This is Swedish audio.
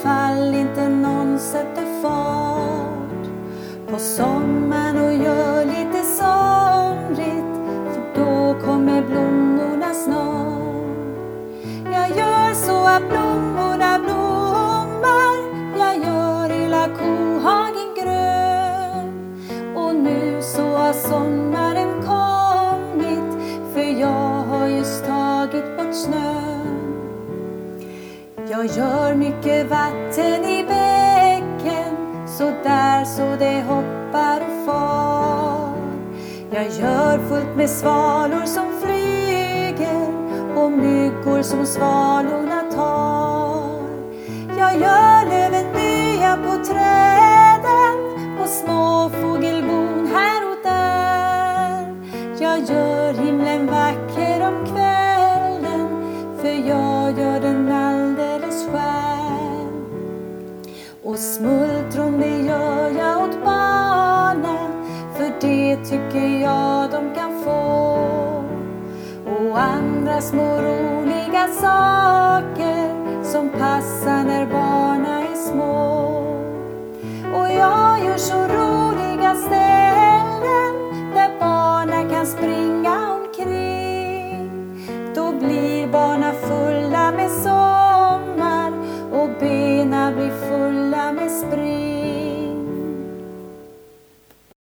fall inte någon sätter fart på sommaren och gör lite somrigt, för då kommer blommorna snart. Jag gör så att blommorna blommar, jag gör hela kohagen grön. Och nu så har sommaren kommit, för jag har just tagit bort snön. Jag gör mycket vatten i bäcken, så där så det hoppar och far. Jag gör fullt med svalor som flyger och myggor som svalorna tar. Jag gör löven nya på träden och små fågelbon här och där. Jag gör himlen vacker om kvällen, för jag gör den alldeles skär. Och smultron det gör jag åt barnen, för det tycker jag de kan få. Och andra små roliga saker som passar när barnen är små. Och jag gör så roliga ställen där barnen kan springa omkring. Då blir barnen fulla med sorg